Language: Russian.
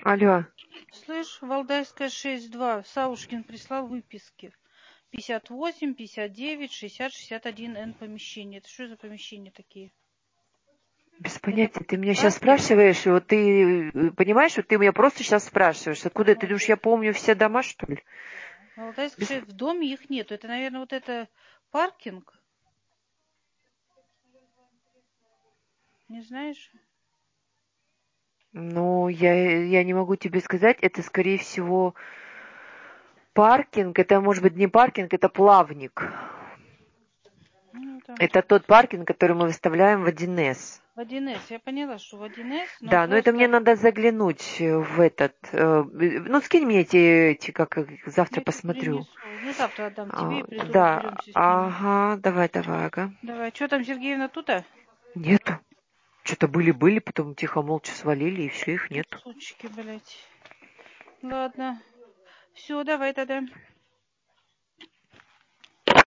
Алло. Слышь, Валдайская 6-2. Саушкин прислал выписки. 58, 59, 60, 61 Н помещения. Это что за помещения такие? Без Это понятия. Ты меня сейчас паркинг? спрашиваешь, и вот ты понимаешь, вот ты меня просто сейчас спрашиваешь, откуда ты думаешь, я помню все дома, что ли? Валдайская Без... 6, в доме их нету. Это, наверное, вот это паркинг? Не знаешь? Ну, я не могу тебе сказать, это, скорее всего, паркинг, это может быть не паркинг, это плавник. Ну, там Это тот паркинг, который мы выставляем в 1С. в 1С. Я поняла, что в 1С, но Да, но это мне просто... надо заглянуть в этот. Ну, скинь мне эти как завтра Я тебе посмотрю. принесу. Ну, завтра отдам тебе и приду, Да, разберемся с ними. ага, давай, ага. Давай, что там, Сергеевна тут-то? Нету. Что-то были, потом тихо, молча свалили, и все, их нету. Сучки, блядь. Ладно. Все, давай тогда.